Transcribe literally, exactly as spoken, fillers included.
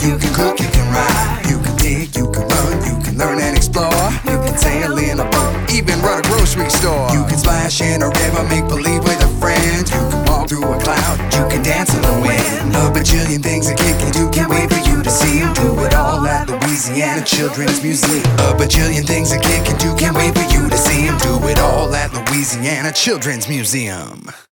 You can cook, you can ride, you can dig, you can run, you can learn and explore. You can sail in a boat, even run a grocery store. You can splash in a river, make believe with a friend. You can walk through a cloud, you can dance in the wind. A bajillion things a kid can do, can't wait for you to see him. Do it all at Louisiana Children's Museum. A bajillion things a kid can do, can't wait for you to see him. Do it all at Louisiana Children's Museum.